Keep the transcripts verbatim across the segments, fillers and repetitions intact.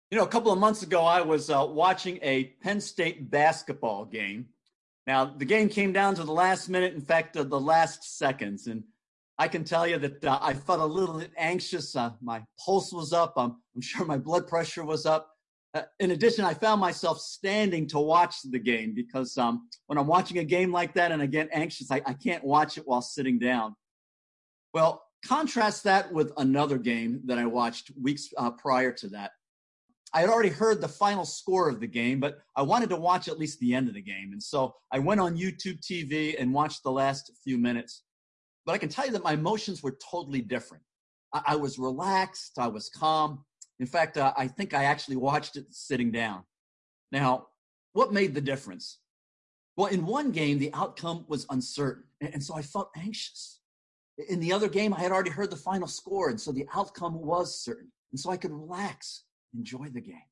You know, a couple of months ago, I was uh, watching a Penn State basketball game. Now, the game came down to the last minute, in fact, uh, the last seconds. And I can tell you that uh, I felt a little bit anxious. Uh, my pulse was up. Um, I'm sure my blood pressure was up. Uh, in addition, I found myself standing to watch the game because um, when I'm watching a game like that and I get anxious, I, I can't watch it while sitting down. Well, contrast that with another game that I watched weeks uh, prior to that. I had already heard the final score of the game, but I wanted to watch at least the end of the game. And so I went on YouTube T V and watched the last few minutes. But I can tell you that my emotions were totally different. I, I was relaxed. I was calm. In fact, uh, I think I actually watched it sitting down. Now, what made the difference? Well, in one game, the outcome was uncertain. And, and so I felt anxious. In the other game, I had already heard the final score. And so the outcome was certain. And so I could relax. Enjoy the game.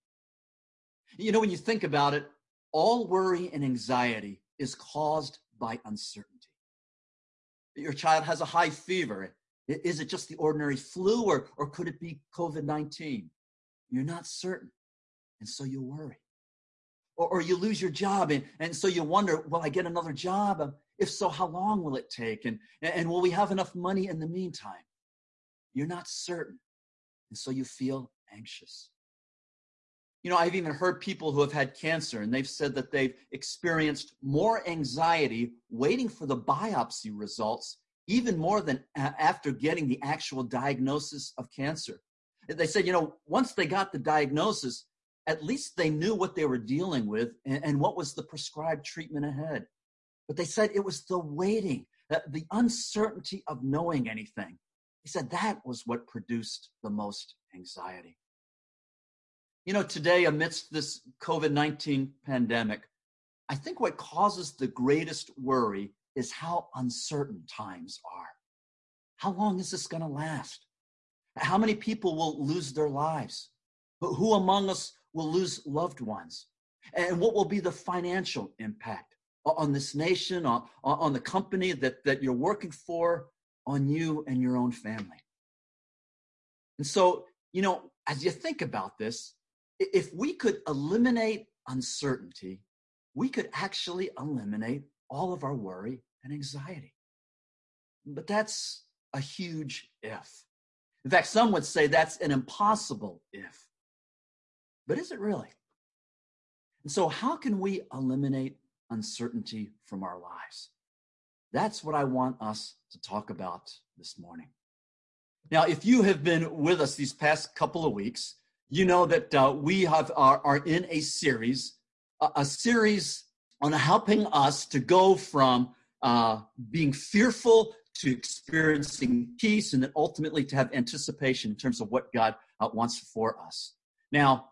You know, when you think about it, all worry and anxiety is caused by uncertainty. Your child has a high fever. Is it just the ordinary flu or, or could it be COVID nineteen? You're not certain, and so you worry. Or, or you lose your job, and, and so you wonder, will I get another job? If so, how long will it take? And, and will we have enough money in the meantime? You're not certain, and so you feel anxious. You know, I've even heard people who have had cancer, and they've said that they've experienced more anxiety waiting for the biopsy results, even more than after getting the actual diagnosis of cancer. They said, you know, once they got the diagnosis, at least they knew what they were dealing with and, and what was the prescribed treatment ahead. But they said it was the waiting, the uncertainty of knowing anything. He said that was what produced the most anxiety. You know, today, amidst this COVID nineteen pandemic, I think what causes the greatest worry is how uncertain times are. How long is this going to last? How many people will lose their lives? Who among us will lose loved ones? And what will be the financial impact on this nation, on, on the company that, that you're working for, on you and your own family? And so, you know, as you think about this, if we could eliminate uncertainty, we could actually eliminate all of our worry and anxiety. But that's a huge if. In fact, some would say that's an impossible if. But is it really? And so how can we eliminate uncertainty from our lives? That's what I want us to talk about this morning. Now, if you have been with us these past couple of weeks, you know that uh, we have are, are in a series, a, a series on helping us to go from uh, being fearful to experiencing peace, and then ultimately to have anticipation in terms of what God uh, wants for us. Now,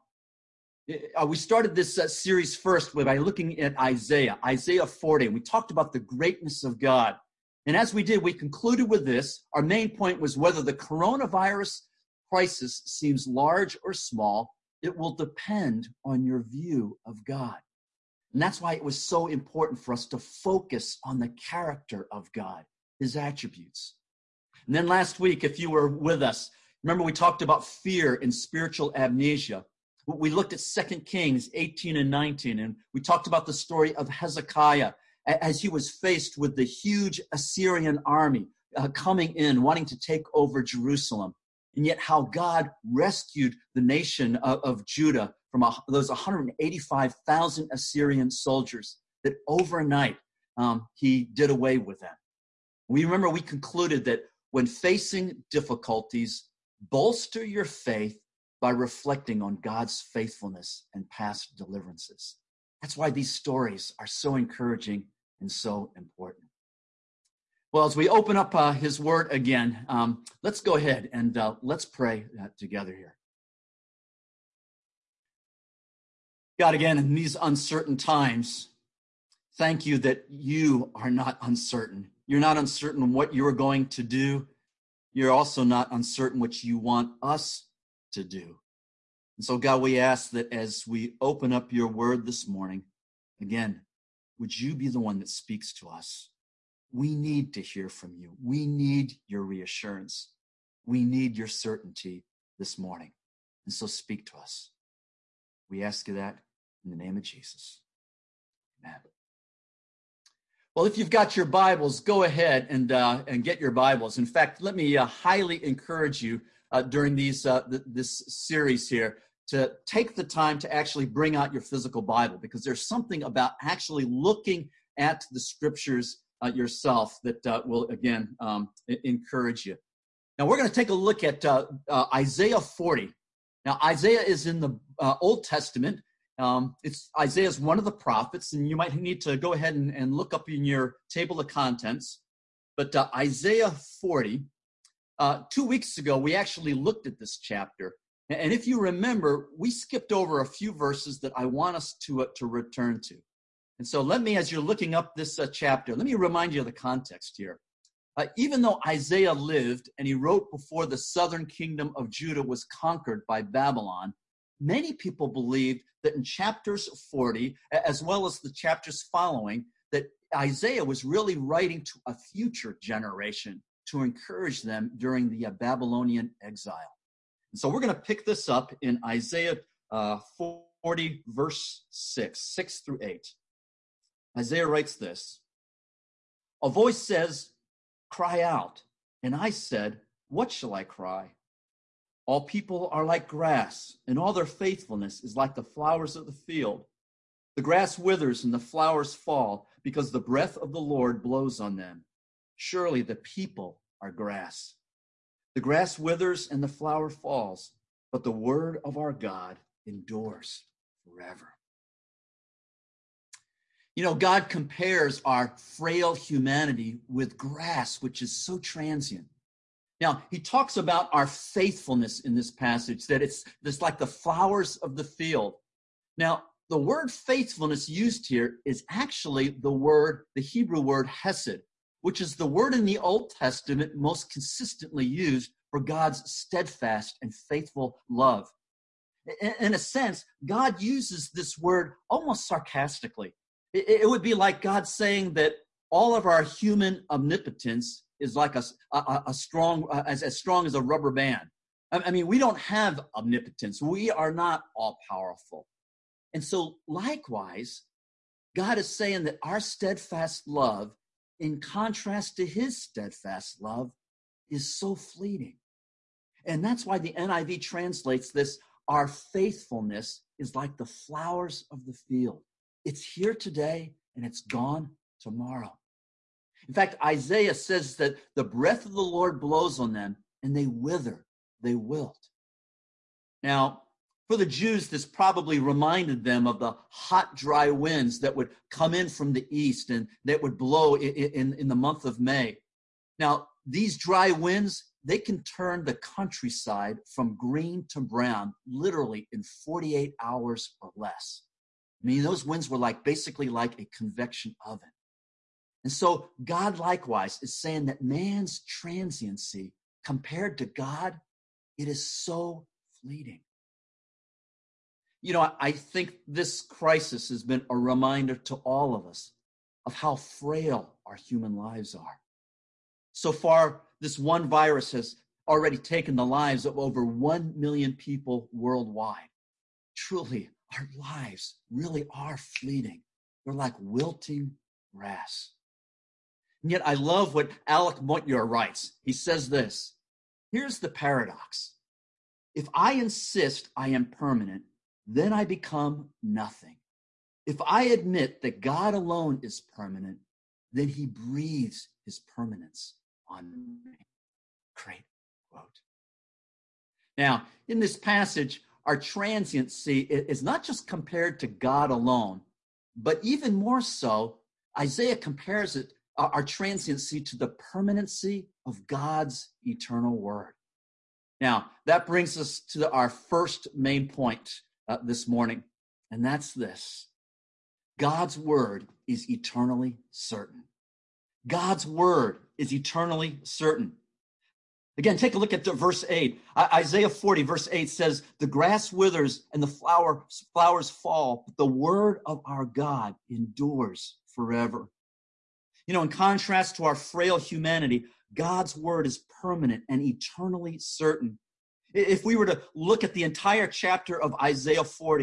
uh, we started this uh, series first by looking at Isaiah, Isaiah forty, and we talked about the greatness of God. And as we did, we concluded with this. Our main point was whether the coronavirus crisis seems large or small, it will depend on your view of God. And that's why it was so important for us to focus on the character of God, his attributes. And then last week, if you were with us, remember we talked about fear and spiritual amnesia. We looked at Second Kings eighteen and nineteen, and we talked about the story of Hezekiah as he was faced with the huge Assyrian army uh, coming in, wanting to take over Jerusalem. And yet how God rescued the nation of, of Judah from a, those one hundred eighty-five thousand Assyrian soldiers, that overnight um, he did away with them. We remember we concluded that when facing difficulties, bolster your faith by reflecting on God's faithfulness and past deliverances. That's why these stories are so encouraging and so important. Well, as we open up uh, his word again, um, let's go ahead and uh, let's pray uh, together here. God, again, in these uncertain times, thank you that you are not uncertain. You're not uncertain what you are going to do. You're also not uncertain what you want us to do. And so, God, we ask that as we open up your word this morning, again, would you be the one that speaks to us? We need to hear from you. We need your reassurance. We need your certainty this morning. And so speak to us. We ask you that in the name of Jesus. Amen. Well, if you've got your Bibles, go ahead and uh, and get your Bibles. In fact, let me uh, highly encourage you uh, during these uh, th- this series here to take the time to actually bring out your physical Bible, because there's something about actually looking at the scriptures uh, yourself that uh, will, again, um, encourage you. Now, we're going to take a look at uh, uh, Isaiah forty. Now, Isaiah is in the uh, Old Testament. Um, it's Isaiah is one of the prophets, and you might need to go ahead and, and look up in your table of contents. But uh, Isaiah forty, uh, two weeks ago, we actually looked at this chapter. And if you remember, we skipped over a few verses that I want us to, uh, to return to. And so let me, as you're looking up this uh, chapter, let me remind you of the context here. Uh, even though Isaiah lived and he wrote before the southern kingdom of Judah was conquered by Babylon, many people believed that in chapters forty, as well as the chapters following, that Isaiah was really writing to a future generation to encourage them during the uh, Babylonian exile. And so we're going to pick this up in Isaiah uh, forty, verse six, six through eight. Isaiah writes this: "A voice says, 'Cry out.' And I said, 'What shall I cry?' All people are like grass, and all their faithfulness is like the flowers of the field. The grass withers and the flowers fall, because the breath of the Lord blows on them. Surely the people are grass. The grass withers and the flower falls, but the word of our God endures forever." You know, God compares our frail humanity with grass, which is so transient. Now, he talks about our faithfulness in this passage, that it's, it's like the flowers of the field. Now, the word faithfulness used here is actually the word, the Hebrew word hesed, which is the word in the Old Testament most consistently used for God's steadfast and faithful love. In, in a sense, God uses this word almost sarcastically. It, it would be like God saying that all of our human omnipotence is like a, a, a strong, uh, as, as strong as a rubber band. I, I mean, we don't have omnipotence. We are not all powerful. And so likewise, God is saying that our steadfast love, in contrast to his steadfast love, is so fleeting. And that's why the N I V translates this: our faithfulness is like the flowers of the field. It's here today and it's gone tomorrow. In fact, Isaiah says that the breath of the Lord blows on them and they wither, they wilt. Now, for the Jews, this probably reminded them of the hot, dry winds that would come in from the east and that would blow in, in, in the month of May. Now, these dry winds, they can turn the countryside from green to brown literally in forty-eight hours or less. I mean, those winds were like basically like a convection oven. And so God likewise is saying that man's transiency compared to God, it is so fleeting. You know, I think this crisis has been a reminder to all of us of how frail our human lives are. So far, this one virus has already taken the lives of over one million people worldwide. Truly, our lives really are fleeting. They're like wilting grass. And yet I love what Alec Montyor writes. He says this: "Here's the paradox. If I insist I am permanent, then I become nothing. If I admit that God alone is permanent, then he breathes his permanence on me." Great quote. Now, in this passage, our transiency is not just compared to God alone, but even more so, Isaiah compares it, our transiency, to the permanency of God's eternal word. Now, that brings us to our first main point uh, this morning, and that's this: God's word is eternally certain. God's word is eternally certain. Again, take a look at verse eight. Isaiah forty, verse eight says, "The grass withers and the flower, flowers fall, but the word of our God endures forever." You know, in contrast to our frail humanity, God's word is permanent and eternally certain. If we were to look at the entire chapter of Isaiah forty,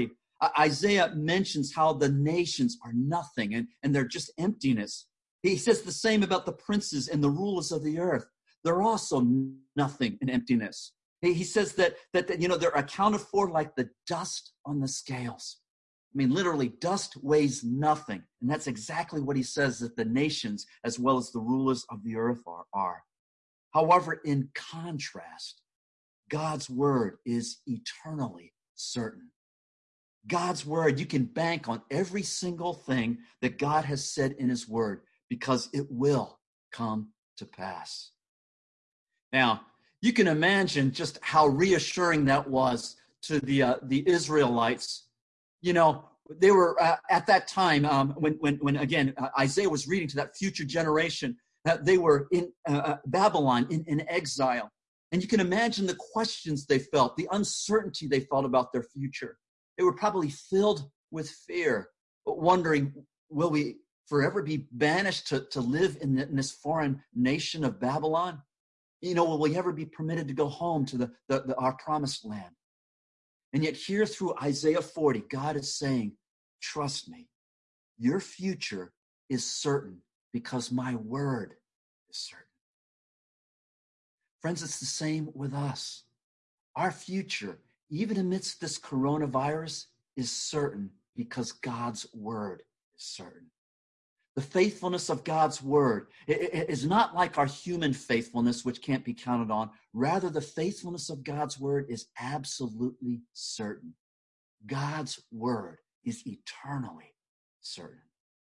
Isaiah mentions how the nations are nothing and, and they're just emptiness. He says the same about the princes and the rulers of the earth. They're also nothing and emptiness. He, he says that, that, that, you know, they're accounted for like the dust on the scales. I mean, literally, dust weighs nothing. And that's exactly what he says that the nations, as well as the rulers of the earth are. are. However, in contrast, God's word is eternally certain. God's word, you can bank on every single thing that God has said in his word because it will come to pass. Now, you can imagine just how reassuring that was to the uh, the Israelites. You know, they were uh, at that time um, when, when, when again, uh, Isaiah was reading to that future generation. Uh, they were in uh, Babylon, in, in exile. And you can imagine the questions they felt, the uncertainty they felt about their future. They were probably filled with fear, wondering, will we forever be banished to, to live in, the, in this foreign nation of Babylon? You know, will we ever be permitted to go home to the, the, the our promised land? And yet here through Isaiah forty, God is saying, trust me, your future is certain because my word is certain. Friends, it's the same with us. Our future, even amidst this coronavirus, is certain because God's word is certain. The faithfulness of God's word is not like our human faithfulness, which can't be counted on. Rather, the faithfulness of God's word is absolutely certain. God's word is eternally certain.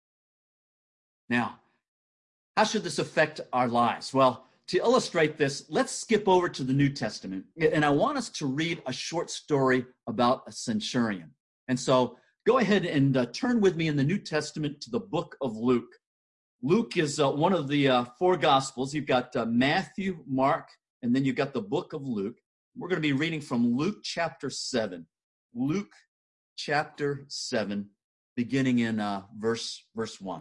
Now, how should this affect our lives? Well, to illustrate this, let's skip over to the New Testament. And I want us to read a short story about a centurion. And so go ahead and uh, turn with me in the New Testament to the book of Luke. Luke is uh, one of the uh, four Gospels. You've got uh, Matthew, Mark, and then you've got the book of Luke. We're going to be reading from Luke chapter seven. Luke chapter seven, beginning in uh, verse, verse one.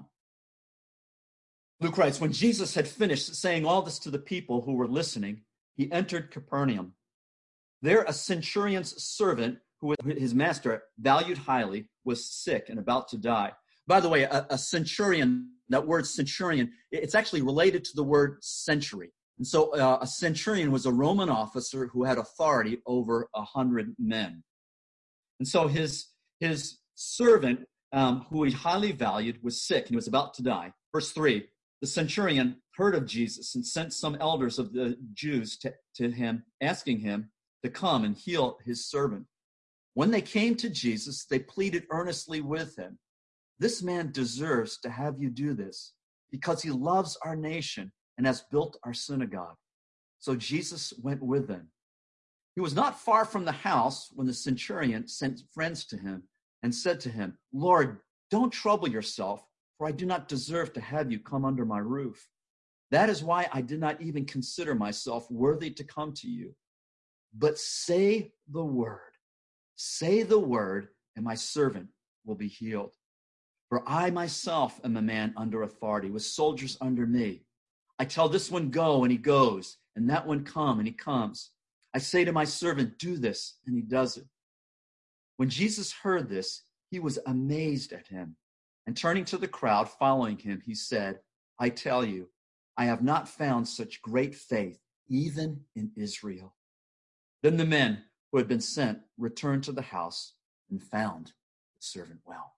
Luke writes, when Jesus had finished saying all this to the people who were listening, he entered Capernaum. There a centurion's servant, who his master valued highly, was sick and about to die. By the way, a, a centurion, that word centurion, it's actually related to the word century. And so uh, a centurion was a Roman officer who had authority over a hundred men. And so his, his servant, um, who he highly valued, was sick and he was about to die. Verse three, the centurion heard of Jesus and sent some elders of the Jews to, to him, asking him to come and heal his servant. When they came to Jesus, they pleaded earnestly with him, this man deserves to have you do this because he loves our nation and has built our synagogue. So Jesus went with them. He was not far from the house when the centurion sent friends to him and said to him, Lord, don't trouble yourself, for I do not deserve to have you come under my roof. That is why I did not even consider myself worthy to come to you. But say the word, say the word, and my servant will be healed. For I myself am a man under authority, with soldiers under me. I tell this one, go, and he goes, and that one, come, and he comes. I say to my servant, do this, and he does it. When Jesus heard this, he was amazed at him. And turning to the crowd following him, he said, I tell you, I have not found such great faith, even in Israel. Then the men who had been sent returned to the house and found the servant well.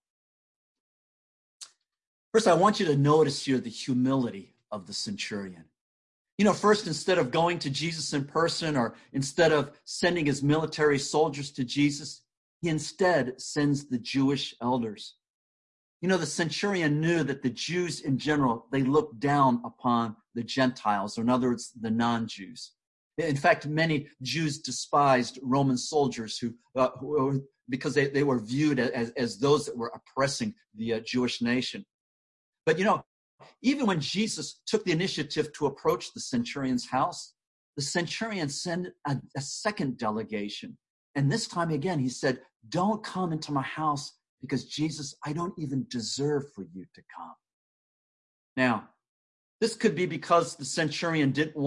First, I want you to notice here the humility of the centurion. You know, first, instead of going to Jesus in person or instead of sending his military soldiers to Jesus, he instead sends the Jewish elders. You know, the centurion knew that the Jews in general, they looked down upon the Gentiles, or in other words, the non-Jews. In fact, many Jews despised Roman soldiers who, uh, who because they, they were viewed as, as those that were oppressing the uh, Jewish nation. But, you know, even when Jesus took the initiative to approach the centurion's house, the centurion sent a, a second delegation. And this time again, he said, don't come into my house because, Jesus, I don't even deserve for you to come. Now, this could be because the centurion didn't want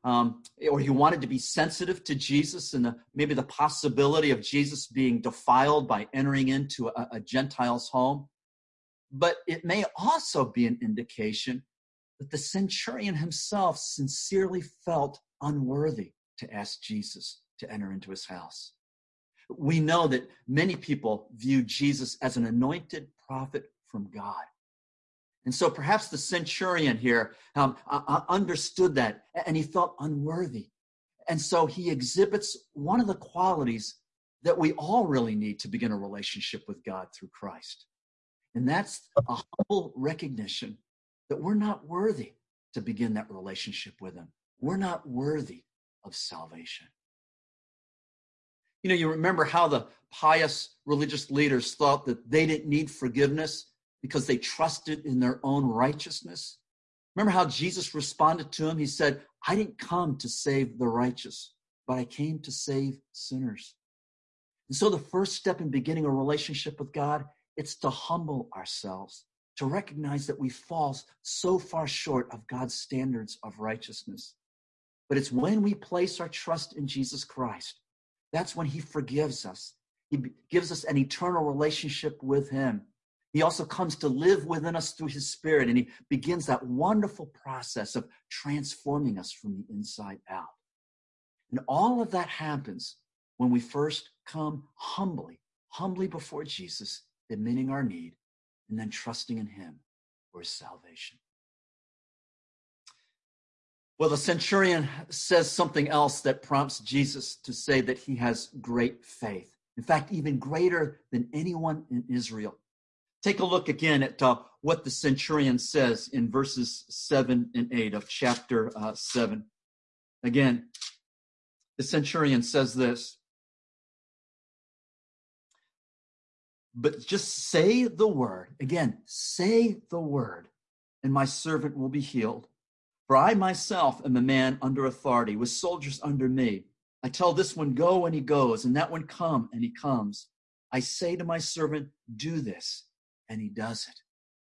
um, or he wanted to be sensitive to Jesus and the, maybe the possibility of Jesus being defiled by entering into a, a Gentile's home. But it may also be an indication that the centurion himself sincerely felt unworthy to ask Jesus to enter into his house. We know that many people view Jesus as an anointed prophet from God. And so perhaps the centurion here um, uh, understood that, and he felt unworthy. And so he exhibits one of the qualities that we all really need to begin a relationship with God through Christ. And that's a humble recognition that we're not worthy to begin that relationship with him. We're not worthy of salvation. You know, you remember how the pious religious leaders thought that they didn't need forgiveness because they trusted in their own righteousness? Remember how Jesus responded to him? He said, I didn't come to save the righteous, but I came to save sinners. And so the first step in beginning a relationship with God, it's to humble ourselves, to recognize that we fall so far short of God's standards of righteousness. But it's when we place our trust in Jesus Christ, that's when he forgives us. He gives us an eternal relationship with him. He also comes to live within us through his Spirit, and he begins that wonderful process of transforming us from the inside out. And all of that happens when we first come humbly, humbly before Jesus, admitting our need, and then trusting in him for his salvation. Well, the centurion says something else that prompts Jesus to say that he has great faith. In fact, even greater than anyone in Israel. Take a look again at uh, what the centurion says in verses seven and eight of chapter uh, seven. Again, the centurion says this, but just say the word. Again, say the word, and my servant will be healed. For I myself am a man under authority, with soldiers under me. I tell this one, go, and he goes, and that one, come, and he comes. I say to my servant, do this, and he does it.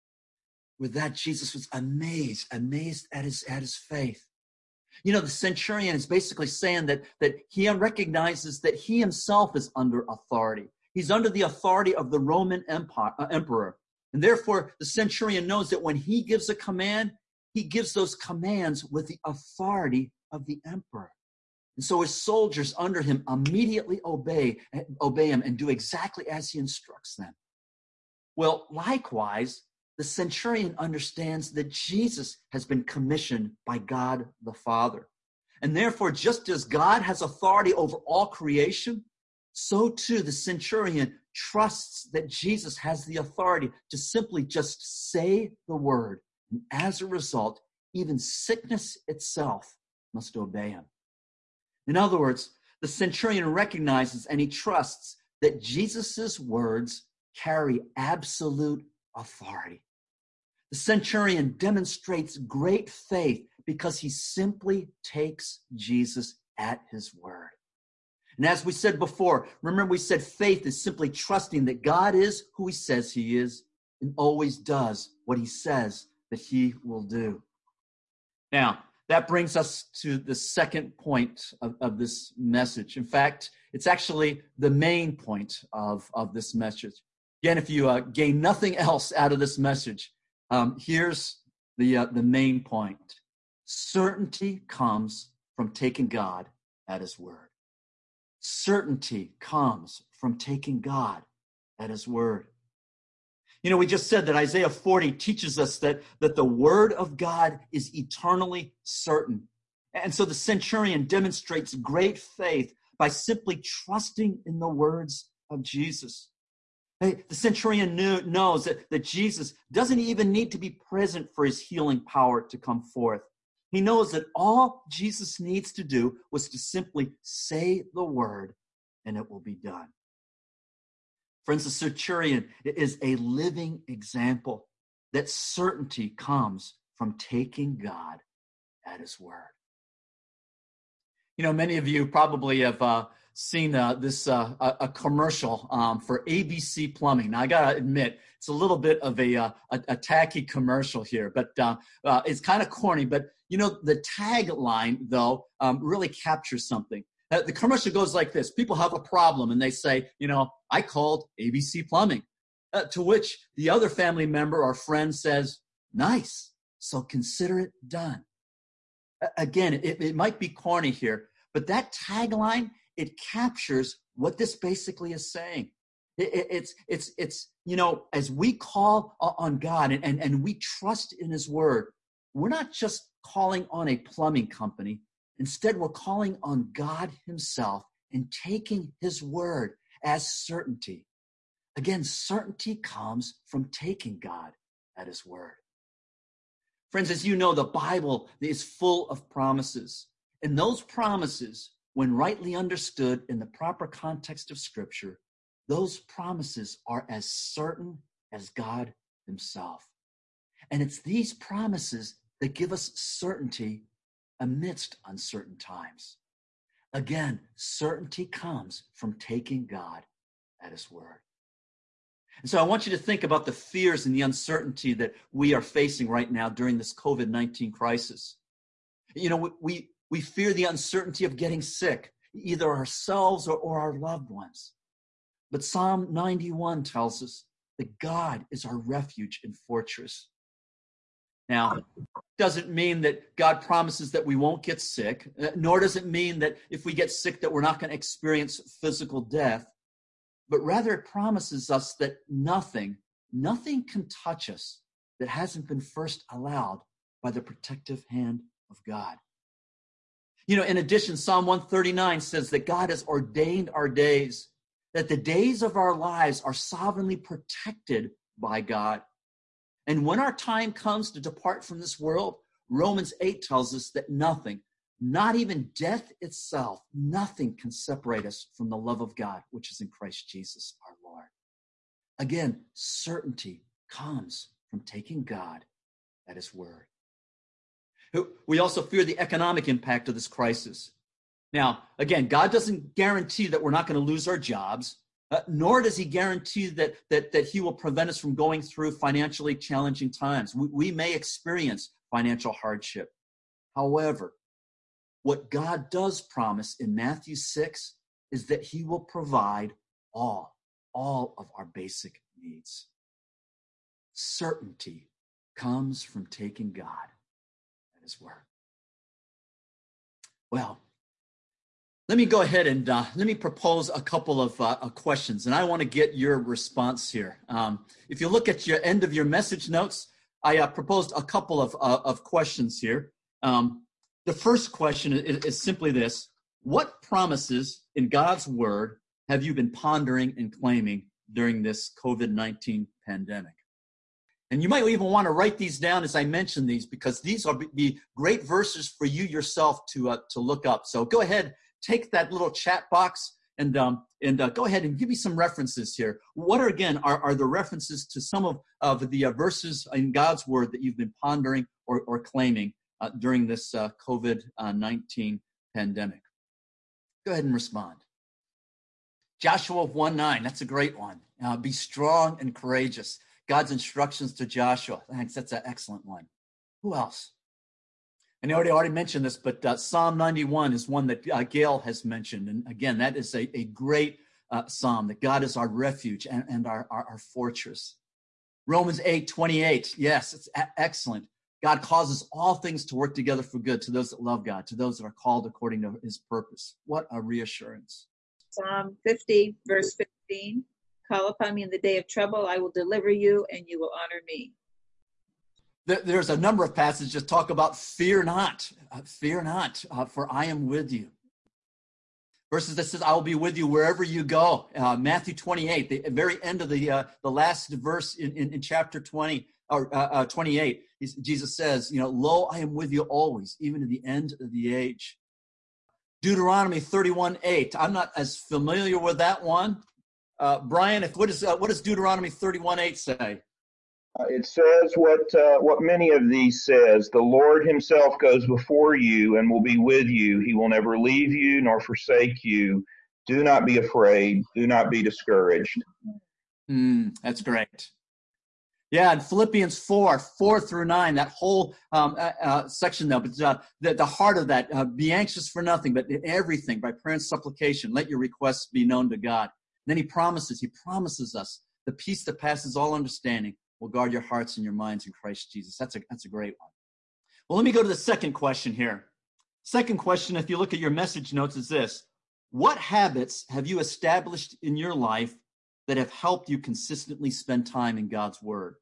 With that, Jesus was amazed, amazed at his, at his faith. You know, the centurion is basically saying that, that he recognizes that he himself is under authority. He's under the authority of the Roman empire, uh, emperor. And therefore, the centurion knows that when he gives a command, he gives those commands with the authority of the emperor. And so his soldiers under him immediately obey, obey him and do exactly as he instructs them. Well, likewise, the centurion understands that Jesus has been commissioned by God the Father. And therefore, just as God has authority over all creation, so too the centurion trusts that Jesus has the authority to simply just say the word. And as a result, even sickness itself must obey him. In other words, the centurion recognizes and he trusts that Jesus' words carry absolute authority. The centurion demonstrates great faith because he simply takes Jesus at his word. And as we said before, remember we said faith is simply trusting that God is who he says he is and always does what he says that he will do. Now, that brings us to the second point of, of this message. In fact, it's actually the main point of, of this message. Again, if you uh, gain nothing else out of this message, um, here's the, uh, the main point. Certainty comes from taking God at his word. Certainty comes from taking God at his word. You know, we just said that Isaiah forty teaches us that, that the word of God is eternally certain. And so the centurion demonstrates great faith by simply trusting in the words of Jesus. Hey, the centurion knew, knows that, that Jesus doesn't even need to be present for his healing power to come forth. He knows that all Jesus needs to do was to simply say the word and it will be done. Friends, the centurion is a living example that certainty comes from taking God at his word. You know, many of you probably have uh, seen uh, this uh, a, a commercial um, for A B C Plumbing. Now, I gotta admit, it's a little bit of a uh, a, a tacky commercial here, but uh, uh, it's kind of corny. But You know, the tagline, though, um, really captures something. Uh, the commercial goes like this. People have a problem, and they say, you know, I called A B C Plumbing. Uh, to which the other family member or friend says, nice, so consider it done. Uh, again, it, it might be corny here, but that tagline, it captures what this basically is saying. It, it, it's, it's, it's, you know, as we call on God and, and, and we trust in his word, we're not just calling on a plumbing company. Instead, we're calling on God himself and taking his word as certainty. Again, certainty comes from taking God at his word. Friends, as you know, the Bible is full of promises. And those promises, when rightly understood in the proper context of Scripture, those promises are as certain as God himself. And it's these promises that give us certainty amidst uncertain times. Again, certainty comes from taking God at his word. And so I want you to think about the fears and the uncertainty that we are facing right now during this covid nineteen crisis. You know, we, we, we fear the uncertainty of getting sick, either ourselves or, or our loved ones. But Psalm ninety-one tells us that God is our refuge and fortress. Now, doesn't mean that God promises that we won't get sick, nor does it mean that if we get sick that we're not going to experience physical death, but rather it promises us that nothing, nothing can touch us that hasn't been first allowed by the protective hand of God. You know, in addition, Psalm one thirty-nine says that God has ordained our days, that the days of our lives are sovereignly protected by God. And when our time comes to depart from this world, Romans eight tells us that nothing, not even death itself, nothing can separate us from the love of God, which is in Christ Jesus our Lord. Again, certainty comes from taking God at his word. We also fear the economic impact of this crisis. Now, again, God doesn't guarantee that we're not going to lose our jobs. Uh, nor does he guarantee that, that, that he will prevent us from going through financially challenging times. We, we may experience financial hardship. However, what God does promise in Matthew six is that he will provide all, all of our basic needs. Certainty comes from taking God at his word. Well, let me go ahead and uh, let me propose a couple of uh, questions, and I want to get your response here. Um, if you look at your end of your message notes, I uh, proposed a couple of, uh, of questions here. Um, the first question is, is simply this: what promises in God's word have you been pondering and claiming during this covid nineteen pandemic? And you might even want to write these down as I mention these, because these will be great verses for you yourself to uh, to look up. So go ahead. Take that little chat box and um, and uh, go ahead and give me some references here. What are, again, are, are the references to some of, of the uh, verses in God's word that you've been pondering or, or claiming uh, during this uh, covid nineteen pandemic? Go ahead and respond. Joshua one nine, that's a great one. Uh, be strong and courageous. God's instructions to Joshua. Thanks, that's an excellent one. Who else? And I already, already mentioned this, but uh, Psalm ninety-one is one that uh, Gail has mentioned. And again, that is a, a great uh, psalm, that God is our refuge and, and our, our, our fortress. Romans eight twenty-eight, yes, it's a- excellent. God causes all things to work together for good to those that love God, to those that are called according to his purpose. What a reassurance. Psalm fifty, verse fifteen, call upon me in the day of trouble, I will deliver you, and you will honor me. There's a number of passages that talk about fear not, uh, fear not, uh, for I am with you. Verses that says, I will be with you wherever you go. Uh, Matthew twenty-eight, the very end of the uh, the last verse in, in, in chapter twenty, or uh, uh, twenty-eight, Jesus says, you know, lo, I am with you always, even to the end of the age. Deuteronomy thirty-one eight, I'm not as familiar with that one. Uh, Brian, if, what, is, uh, what does Deuteronomy thirty-one eight say? Uh, it says what uh, what many of these says, the Lord himself goes before you and will be with you. He will never leave you nor forsake you. Do not be afraid. Do not be discouraged. Mm, that's great. Yeah, and Philippians four, four through nine, that whole um, uh, uh, section though, but uh, the, the heart of that, uh, be anxious for nothing, but in everything, by prayer and supplication, let your requests be known to God. And then he promises, he promises us the peace that passes all understanding will guard your hearts and your minds in Christ Jesus. That's a, that's a great one. Well, let me go to the second question here. Second question, if you look at your message notes, is this. What habits have you established in your life that have helped you consistently spend time in God's Word?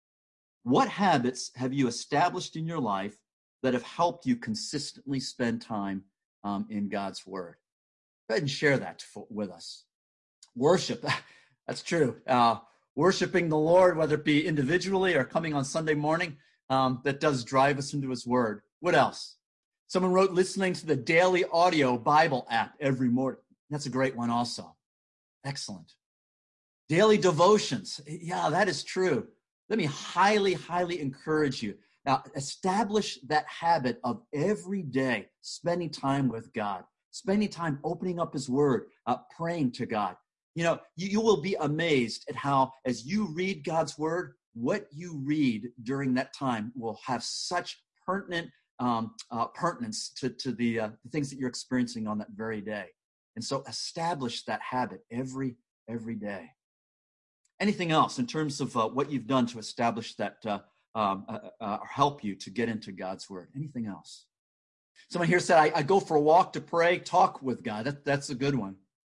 What habits have you established in your life that have helped you consistently spend time um, in God's Word? Go ahead and share that for, with us. Worship, that's true. Uh, worshiping the Lord, whether it be individually or coming on Sunday morning, um, that does drive us into His Word. What else? Someone wrote listening to the daily audio Bible app every morning. That's a great one also. Excellent. Daily devotions. Yeah, that is true. Let me highly, highly encourage you. Now, establish that habit of every day spending time with God, spending time opening up His Word, uh, praying to God. You know, you, you will be amazed at how, as you read God's Word, what you read during that time will have such pertinent um, uh, pertinence to, to the, uh, the things that you're experiencing on that very day. And so establish that habit every, every day. Anything else in terms of uh, what you've done to establish that uh, um, uh, uh, or help you to get into God's Word? Anything else? Someone here said, I, I go for a walk to pray, talk with God. That, that's a good one.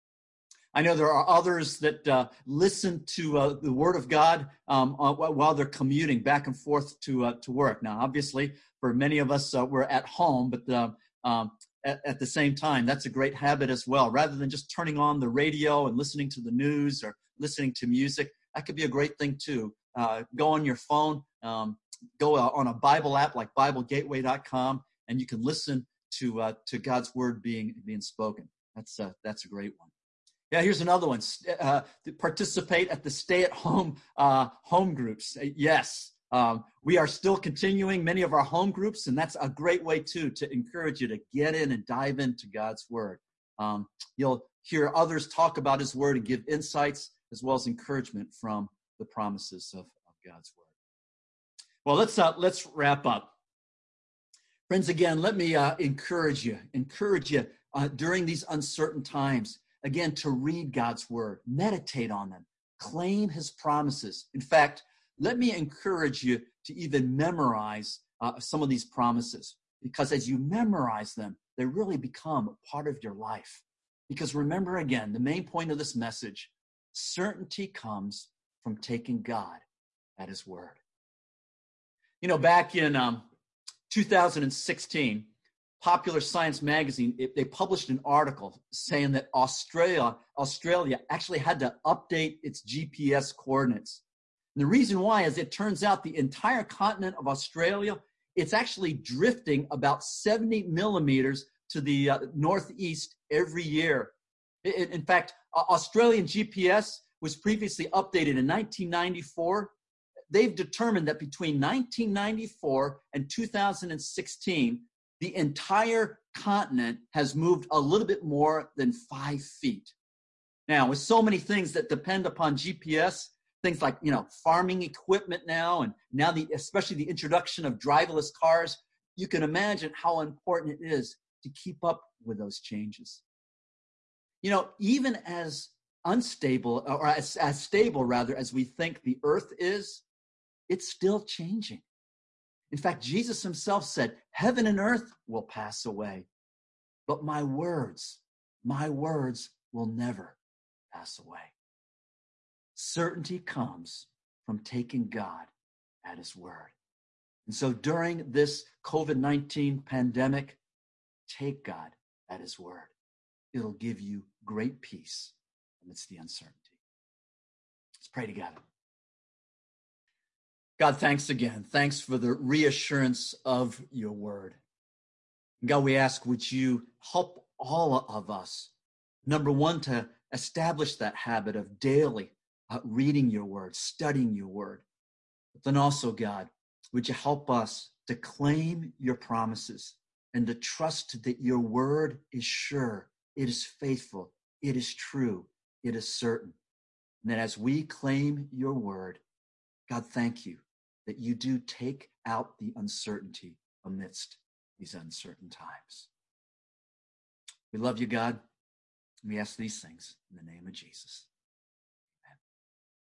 I know there are others that uh, listen to uh, the Word of God um, uh, while they're commuting back and forth to uh, to work. Now, obviously, for many of us, uh, we're at home, but uh, um, at, at the same time, that's a great habit as well. Rather than just turning on the radio and listening to the news or listening to music, that could be a great thing too. Uh, go on your phone, um, go uh, on a Bible app like Bible Gateway dot com, and you can listen to uh, to God's Word being being spoken. That's uh, that's a great one. Yeah, here's another one. Uh, participate at the stay-at-home uh, home groups. Yes, um, we are still continuing many of our home groups, and that's a great way, too, to encourage you to get in and dive into God's Word. Um, you'll hear others talk about His Word and give insights as well as encouragement from the promises of, of God's Word. Well, let's uh, let's wrap up. Friends, again, let me uh, encourage you, encourage you uh, during these uncertain times. Again, to read God's Word, meditate on them, claim His promises. In fact, let me encourage you to even memorize uh, some of these promises, because as you memorize them, they really become a part of your life. Because remember again, the main point of this message, certainty comes from taking God at His Word. You know, back in um, two thousand sixteen, Popular Science magazine, it, they published an article saying that Australia, Australia actually had to update its G P S coordinates. And the reason why is it turns out the entire continent of Australia, it's actually drifting about seventy millimeters to the uh, northeast every year. In, in fact, uh, Australian G P S was previously updated in nineteen ninety-four. They've determined that between nineteen ninety-four and two thousand sixteen, the entire continent has moved a little bit more than five feet. Now, with so many things that depend upon G P S, things like, you know, farming equipment now, and now the, especially the introduction of driverless cars, you can imagine how important it is to keep up with those changes. You know, even as unstable, or as, as stable rather, as we think the earth is, it's still changing. In fact, Jesus Himself said, heaven and earth will pass away, but my words, my words will never pass away. Certainty comes from taking God at His Word. And so during this COVID nineteen pandemic, take God at His Word. It'll give you great peace amidst the uncertainty. Let's pray together. God, thanks again. Thanks for the reassurance of your word. God, we ask, would you help all of us, number one, to establish that habit of daily uh, reading your word, studying your word. But then also, God, would you help us to claim your promises and to trust that your word is sure, it is faithful, it is true, it is certain. And that as we claim your word, God, thank you that you do take out the uncertainty amidst these uncertain times. We love you, God. We ask these things in the name of Jesus.